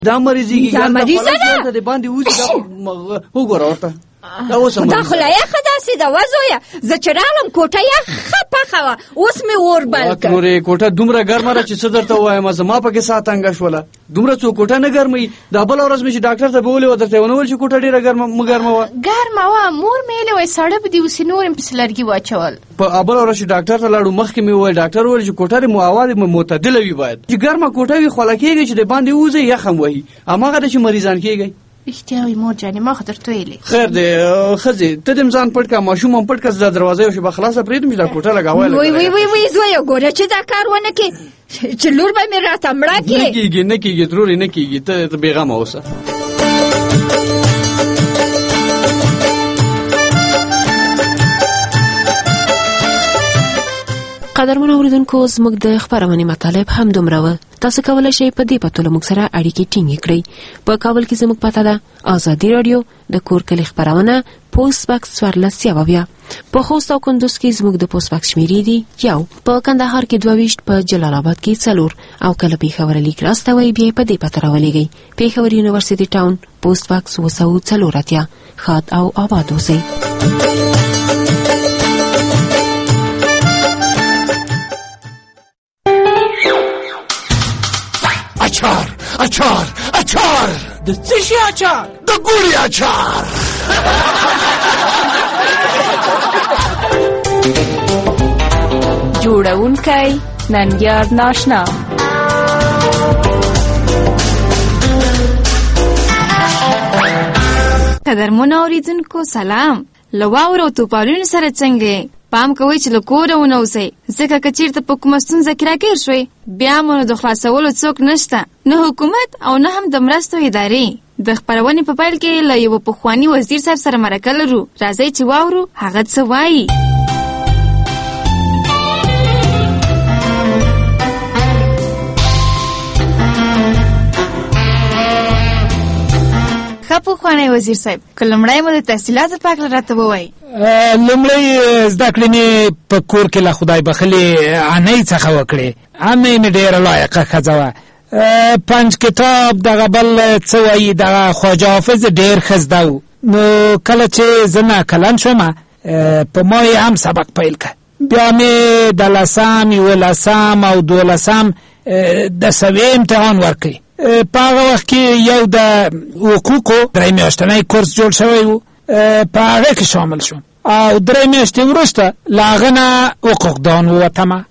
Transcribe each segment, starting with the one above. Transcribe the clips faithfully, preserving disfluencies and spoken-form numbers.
دا مریضیږي دا مریضه ده د باندې وځي دا وګوره ورته دا اوس هم دا خلایه خداسي دا وځویا زه چې رالم کوټه یې خپخه وا اوس مې اور بل کړ نورې کوټه دومره ګرمه ده چې څه درته وایم زما پکې ساعت انګه شوله دومره څو کوټه نه ګرمي دا بل ورځ مې چې ډاکټر ته بولې ودرته ونه ول چې کوټه ډیره ګرمه م ګرمه وا ګرمه وا مور مې له وای سړب دی وس نور په سلرګي واچول په ابل ورځ ډاکټر ته لاړو مخکې مې وای ډاکټر ول چې کوټه مو اواز معتدله وي باید چې ګرمه کوټه وي خلکیږي چې د باندې وځي یخم وهي اماغه د چې مریضان کیږي اشتیاوی مور جانی ما خطر تویلی خیر دی خزی ته دم ځان پټ کا ماشوم هم پټ کا د دروازه یو شی بخلاصه پریدم چې دا کوټه لګاوله وای وای وای وای زویا ګوره چې دا کار ونه کې چې لور به مې راته مړه کې نه کیږي نه کیږي ضروري نه کیږي ته بیغمه اوسه قدرمن اوریدونکو زموږ د خبرونې مطالب هم دومره و تاسو کولای شئ په دې پتو له موږ سره اړیکې ټینګې کړئ په کابل کې زموږ پته ده آزادي رادیو د کور کلی خبرونه پوسټ باکس څوارلس یوه اویا په خوست او کندوز کې زموږ د پوسټ باکس شمیرې دي یو په کندهار کې دوه ویشت په جلال آباد کې څلور او کله پېښور لیک راستوئ بیا په دې پته راولېږئ پېښور یونیورسيټي ټاون پوسټ باکس اوه سوه څلور اتیا ښاد او آباد اوسئ اچار اچار اچار د څه شي اچار؟ د ګوري اچار. جوړونکی ننګیار ناشنا. قدرمن اوریدونکو سلام. لواورو توپالونو سره څنګه پام کوئ چې له کوره ونه اوسئ ځکه که چیرته په کومه ستونزه کې راګیر شوئ بیا مو نو د خلاصولو څوک نشته نه حکومت او نه هم د مرستو ادارې. د خپرونې په پیل کې له یوه پخواني وزیر صاحب سره مرکه لرو. راځئ چې واورو هغه څه وایي. ښه پخوانی وزیر صاحب که لومړی مو د تحصیلاتو په هکله راته ووایي. لومړی زده کړې مې په کور کې له خدای بخلې انۍ څخه وکړې. انۍ مې ډېره لایقه ښځه وه. پنج کتاب دغه بل څه وایي دغه خواجه حافظ ډېر ښه زده و. نو کله چې زه ناکلن شومه په ما یې هم سبق پیل کړ. بیا مې د لسم یولسم او دولسم د سوې امتحان ورکړ. په هغه وخت کې یو د حقوقو درې میاشتنی کورس جوړ شوی و. په هغه کې شامل شوم او درې میاشتې وروسته له هغه نه حقوقدان ووتمه.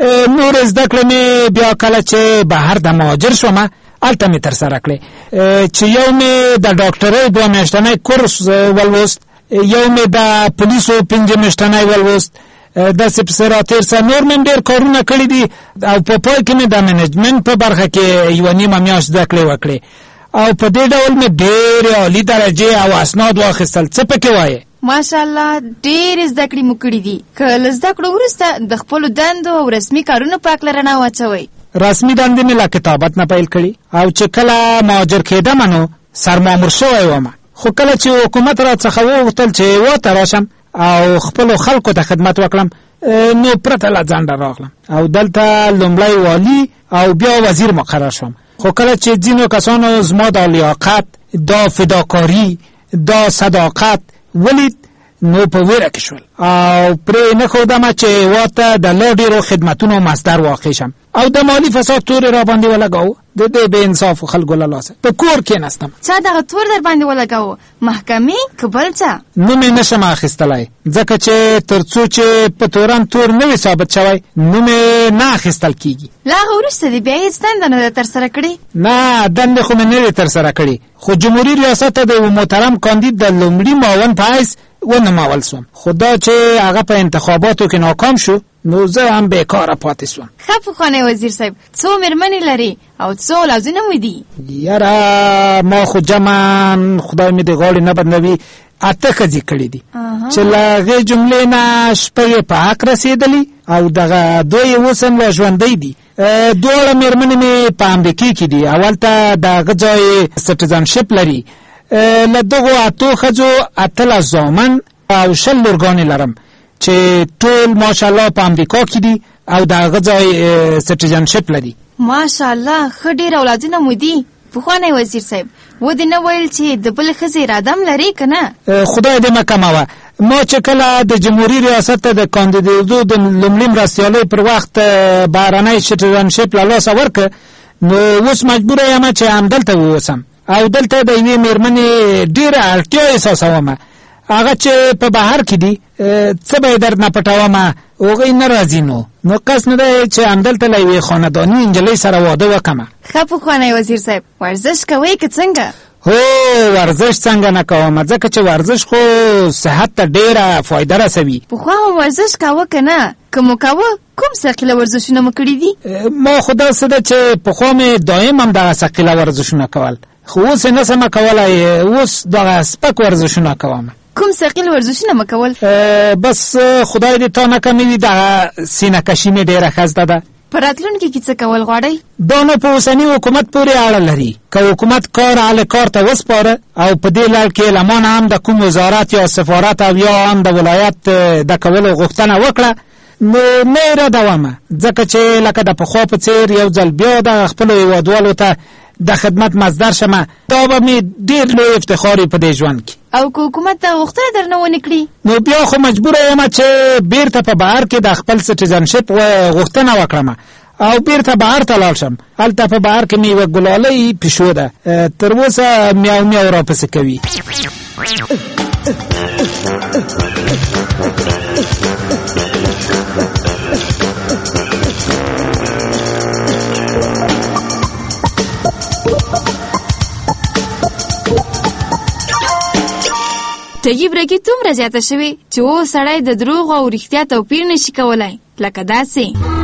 نور زده کړې مې بیا کله چې بهر د مهاجر شومه هلته مې ترسره کړې چې یو مې د ډاکټرۍ دوه میاشتنی کورس ولوست، یو مې د پولیسو پنځه میاشتنی ولوست. داسې پسې راتېر سه نور مې ډېر کارونه کړي دي او په پای کې مې د منیجمنټ په برخه کې یوه نیمه میاشت زده کړې وکړې او په دې ډول مې ډېرې عالي درجې او اسناد واخیستل. څه پکې وایې؟ ماشاءالله ډېرې زده کړې مو کړي دي. که له زده کړو وروسته د خپلو دندو او رسمي کارونو په هکله رڼا واچوئ. رسمي دندې مې له کتابت نه پیل کړي او چې کله مهاجر کېدمه نو سرمامور شوی ومه، خو کله چې حکومت را څخه وغوښتل چې هېواد ته راشم او خپلو خلکو ته خدمت وکړم نو پرته له ځنډه راغلم او دلته لومړی والي او بیا وزیر مقرر شوم. خو کله چې ځینو کسانو زما دا لیاقت، دا فداکاري، دا صداقت ولید نو په ویره کې شول او پرې نه ښودمه چې هېواد ته د لا ډېرو خدمتونو مصدر واقع شم او د مالي فساد تورې را باندې ولګاوه. د دې بې انصافو خلکو له لاسه په کور کېناستم. چا دغه تور در باندې ولګاوه؟ محکمې که بل څه؟ نوم یې نشم اخیستلی ځکه چې تر څو چې په تورن تور نه وي ثابت شوی نوم یې نه اخیستل کېږي. له هغه وروسته دې بیا هېڅ دنده نه ده ترسره کړې؟ نه، دندې خو مې نه دي ترسره کړې، خو جمهوري ریاست ته د یو محترم کاندید د لومړي معاون په حیث ونمول سوم. خو دا چې هغه په انتخاباتو کې ناکام شو نو زه هم بیکاره پاتې سوم. ښه پخوانی وزیر صاحب څو مېرمنې لرې او څو اولادونه مو دي؟ یاره ما خو جمعا خدای مې د غاړې نه بدلوي اته ښځې کړي دي چې له هغې جملې نه شپږ یې په حق رسېدلي او دغه دوه یې اوس هم لا ژوندی دي. دواړه مېرمنې مې په امریکې کې دي او هلته د هغه ځای سټیزنشپ لري. له دغو اتو ښځو اتلس زامن او شل لورګانې لرم چې ټول ماشاءالله په امریکا کې دي او د هغه ځای سټیزنشپ لري. ماشاءالله ښه ډېر اولادونه مو دي. پخوانی وزیر صاحب و دې نه ویل چې د بل ښځې اراده هم لرې که نه؟ خدای دې مه کموه. ما چې کله د جمهوري ریاست ته د کاندیدېدو د لومړي مرستیالۍ پر وخت بهرنی سټیزنشپ له لاسه ورکړه، نو اوس مجبوره یم چې همدلته واوسم او دلته د یوې مېرمنې ډېره اړتیا احساسومه. هغه چې په بهر کې دي څه به یې در نه پټومه، هغوی نه راځي. نو نو قصد نه دی چې همدلته له یوې خانداني نجلۍ سره واده وکړمه. ښه پخوانی وزیر صاحب ورزش کوئ که څنګه؟ هو ورزش څنګه نه کوم، ځکه چې ورزش خو صحت ته ډېره فایده رسوي. پخوا هم ورزش کوه که نه؟ که مو کوه کوم ثقیله ورزشونه مو کړي دي؟ ما خو داسې ده چې پخوا مې دایم هم دغه ثقیله ورزشونه کول، خو اوس یې نسم کولی، اوس دغه سپک ورزشونه کوم. کوم ثقیل ورزشونه مو کول؟ بس خدای دې تا نه کموي، دغه سینه کشي مې ډېره ښه زده ده. په راتلونکي کې څه کول غواړئ؟ دا نو په اوسني حکومت پورې اړه لري. که حکومت کار اهل کار ته وسپاره او په دې لړ کې له ما نه هم د کوم وزارت یا سفارت او یا هم د ولایت د کولو غوښتنه وکړه، نو نه یې ردومه، ځکه چې لکه د پخوا په څېر یو ځل بیا د خپلو هېوادوالو ته د خدمت مصدر شمه، دا به مې ډېر لوی افتخار په دې ژوند کې. او که حکومت ته غوښتنه درنه ونه کړي نو بیا خو مجبوره یم چې بیرته په بهر کې د خپل سټیزنشپ غوښتنه وکړم او بیرته بهر ته لاړ شم. هلته په بهر کې مې یوه ګلالۍ پیشو ده، تر اوسه میاو میاو راپسې کوي. طیب رګي دومره زیاته شوې چې و سړی د دروغ او رښتیا توپیر نشي کولی، لکه داسې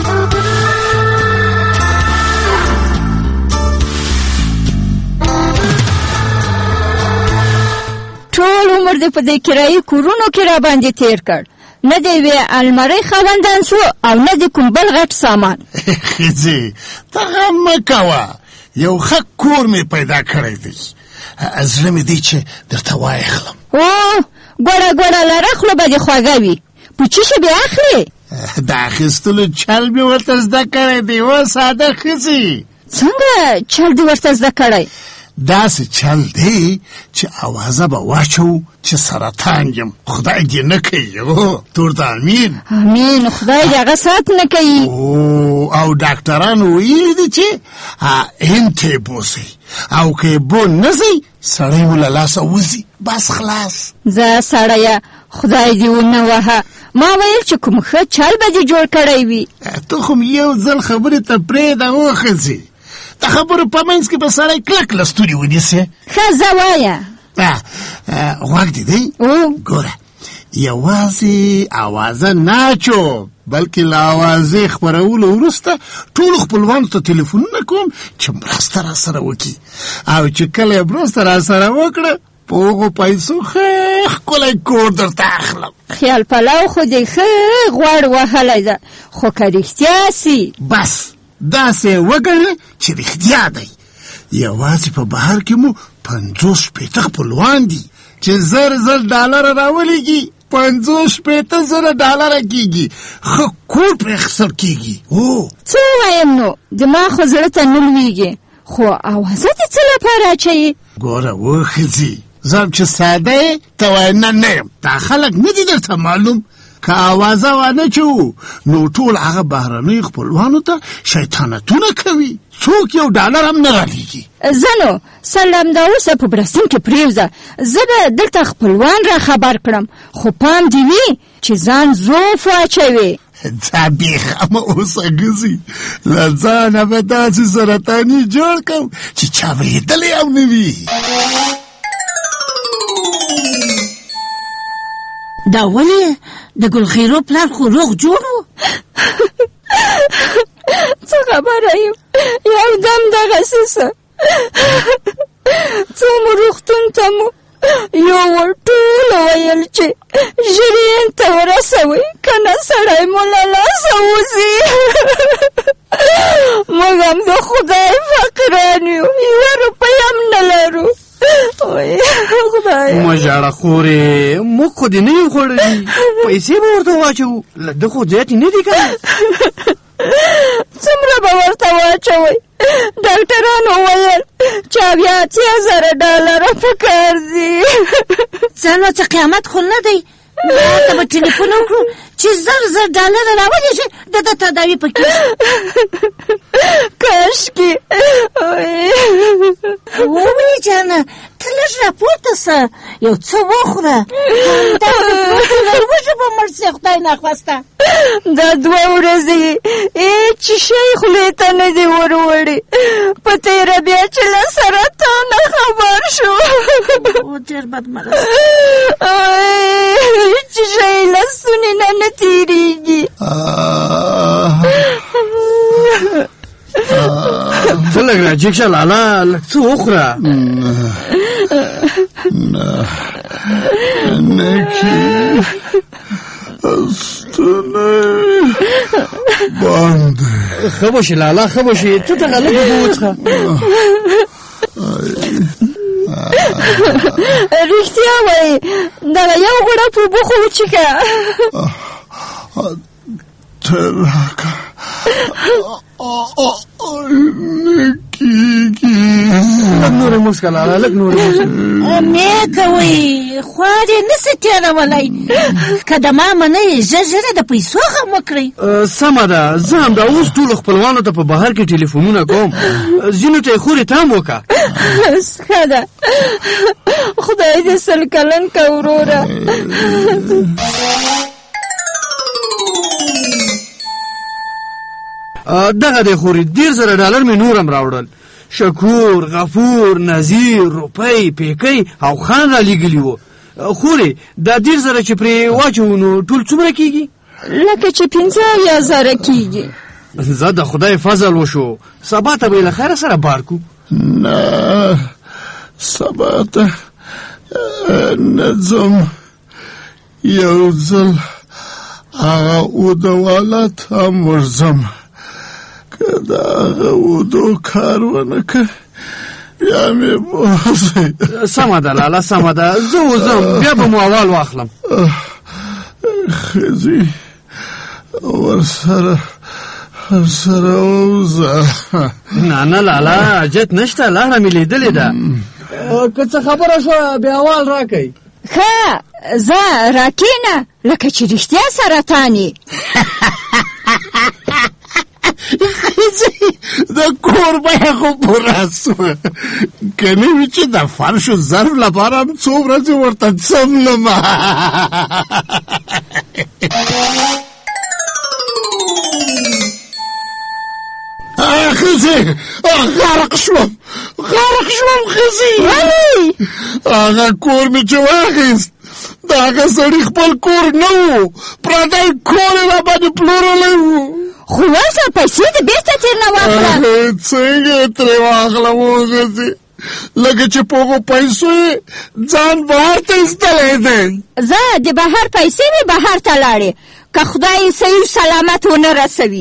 ټول عمر دې په دې کرایي کورونو کې را باندې تیر کړ، نه د یوې المارۍ خاوندان شو او نه د کوم بل غټ سامان. ښځې ته غم مه کوه، یو ښه کور مې پیدا کړی دی، زړه مې دی چې درته واخلم. او ګوړه ګوړه لره خوله به دې خوږه وي، په څه شي بې اخلې؟ د اخیستلو چل مې ورته زده کړی دی. و ساده ښځې څنګه چل دې ورته زده کړی؟ داسې چل دی چې اوازه به واچو چې سرطان یم، خدای دې نه کوي. او تورته امین امین، خدای دې هغه سات نه کوي. او او ډاکټرانو ویلي دي چې هند ته یې بوځئ، او که یې بون نه ځئ سړی مو له لاسه وځي، بس خلاص. زه سړیه خدای دې ونه وهه، ما ویل چې کوم ښه چل به دې جوړ کړی وي. ته خو یو ځل خبرې ته پرېږده وښځې، د خبرو په منځ کې به سړی کلک لستوري ونیسي. ښه زه وایه. غوږ دې دی؟ ګوره یوازې اوازه ناچو، بلکې له اوازې خپرولو وروسته ټولو خپلوانو ته تلیفونونه کوم چې مرسته را سره وکړي، او چې کله یې مرسته را سره وکړه په هغو پیسو ښه ښکلی کور درته اخلم. خیال پلو خو دې ښه غوړ وهلی ده، خو که رښتیا سي بس داسې وګڼه چې رښتیا دی. یوازې په بهر کې مو پنځوس شپېته خپلوان دي چې زر زر ډالره راولېږي، پنځوس شپېته زره ډالره کېږي، ښه کور پرې اخیستل کېږي. او څه ووایم نو، دما خو زړه ته نه لوېږي، خو اوازه دې څه لپاره اچوي؟ ګوره وښځې زه چې ساده یې ته وایې نه نه یم، دا خلک نه دي درته معلوم. که اوازه وانه چو نو ټول هغه بهرنیو خپلوانو ته شیطانتونه کوي، څوک یو ډالر هم نه رالیږي. زه نو سلام دا اوسه په برسیم کې پرېوځه، زه به دلته خپلوان را خبر کړم، خو پام دې وي چې ځان زوف واچوي. دا بېخمه اوسه ګزي، له ځانه به داسې سرطاني جوړ کړم چې چا به لیدلی هم نه وي. دا ولې د ګلخیرو پلار خو روغ جوړ و؟ څه خبره یم، یو دم دغسې څه څو مو روغتون ته مو یوړ، ټوله ویل چې ژر یې ته ورسوئ که نه سړی مو له لاسه وځي. موږ هم د خدای فقیران یو، یوه روپۍ هم نه لرو. مه ژاړه خورې، موږ خو دې نه یو خوړلي، پیسې به ورته واچوو، له ده خو زیاتې نه دي که نه. څومره به ورته واچوئ؟ ډاکټرانو وویل چې اویا اتیا زره ډالره پکار دي. ځه نو څه قیامت خو نه دی. ما ته به ټلیفون وکړو چې زر زر ډالره راولېږي د ده تداوي پکې. کاشکې ومې جانه ته لږ راپورته سه یو څه وخوره. همداسې لږ به مړ سي خدای ناخواسته. دا دوه ورځې هېڅ شی خولې ته نه دي وروړي. په تېره بیا چې له سرطانه خبر شو. ډېر بدمرغه هېڅ شی له ستوني نه نه تېرېږي. ته لږ راجګ شه لالا، لږ څه وخوره. نکي ستونی بند. ښه به شي لالا، ښه به شي. ته دغه لږ اوبه وڅښه. رښتیا وایي، دغه یو غوړپ اوبه خو وچښه. ته راکه نه کېږي. لږ نورې موسکه لالا، لږ نورې موسکه. مې کوئ خوا دې نسي تېرولی. که د ما منئ ژر ژره د پیسو غم وکړئ. سمه ده، زه همدا اوس ټولو خپلوانو ته په بهر کې ټلیفونونه کوم. ځینو ته یې خورې تام وکړه. ښه ده، خدای دې سل کلن که وروره. دغه دی خوري، ډېر زره ډالر مې نور هم راوړل. شکور، غفور، نذیر، روپۍ، پیکۍ او خان را لیږلي وو. خوري دا ډېر زره چې پرې واچوو نو ټول څومره کېږي؟ لکه چې پنځه یا زره کېږي. زه د خدای فضل وشو، سبا ته به یې له خیره سره بار کړو. نه سبا ته نه ځم. یو ځل هغه اوده ته ورځم. که د هغه اودو کار ونه که بیا مې بوځئ. سمه ده لالا، سمه ده. زه وځم، بیا به مو اول واخلم. ښځې ورسره ورسره ووځه. نه نه لالا، حاجت نشته، لاره مې لیدلې ده. که څه خبره شوه بیا اول راکئ. ښه ځه راکېنه، لکه چې رښتیا سرطان یې. د کور بیه خو پوره سوه. که نه وي چې د فرش و ظرف لپاره هم څو ورځې ورته څملمه. ښځې غرق شوم، غرق شوم ښځې. هغه کور مې چې واخیست، د هغه سړي خپل کور نه و، پردی کور یې راباندې پلورلی و. خو ورشه پیسې دې بېرته ترېنه واخله. څنګه یې ترې واخلم وښځې؟ لکه چې په هغو پیسو یې ځان بهر ته ایستلی دی. زه د بهر پیسې مې بهر ته لاړې، که خدای صحیح سلامت ونه رسوي.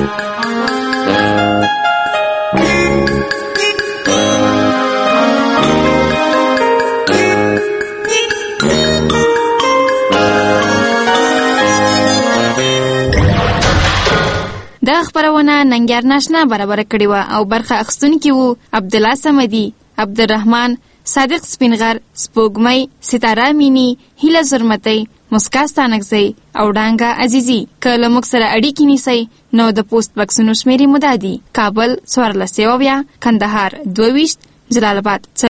دا خبرونه ننګیار ناشنا برابر کړې وه او برخه اخیستونکي وو عبدالله صمدي، عبدالرحمن، صادق سپینغر، سپوږمۍ، ستاره مینی، هیله زرمتۍ، مسکا ستانکزۍ او ډانګه عزیزي. که له موږ سره اړیکې نیسئ نو د پوسټ بکسونو شمېرې مو دا دي: کابل څوارلس سوه اویا، کندهار دوه ویشت، جلال آباد